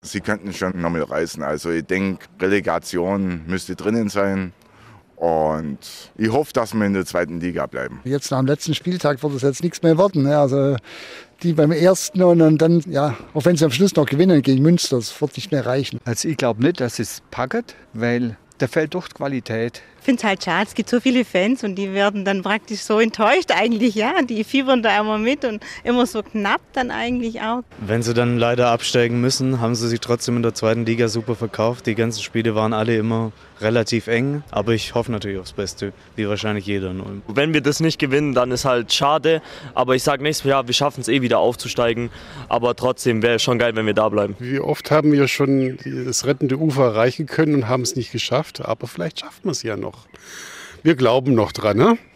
sie könnten schon nochmal reißen. Also ich denke, Relegation müsste drinnen sein. Und ich hoffe, dass wir in der 2. Liga bleiben. Jetzt nach dem letzten Spieltag wird es jetzt nichts mehr werden. Ne? Also die beim ersten und dann, ja, auch wenn sie am Schluss noch gewinnen gegen Münster, das wird nicht mehr reichen. Also ich glaube nicht, dass es packt, weil da fehlt doch die Qualität. Ich finde es halt schade, es gibt so viele Fans und die werden dann praktisch so enttäuscht eigentlich, ja. Die fiebern da immer mit und immer so knapp dann eigentlich auch. Wenn sie dann leider absteigen müssen, haben sie sich trotzdem in der 2. Liga super verkauft. Die ganzen Spiele waren alle immer relativ eng, aber ich hoffe natürlich aufs Beste, wie wahrscheinlich jeder in Ulm. Wenn wir das nicht gewinnen, dann ist halt schade, aber ich sage nächstes Jahr, wir schaffen es wieder aufzusteigen, aber trotzdem wäre es schon geil, wenn wir da bleiben. Wie oft haben wir schon das rettende Ufer erreichen können und haben es nicht geschafft, aber vielleicht schaffen wir es ja noch. Wir glauben noch dran, ne?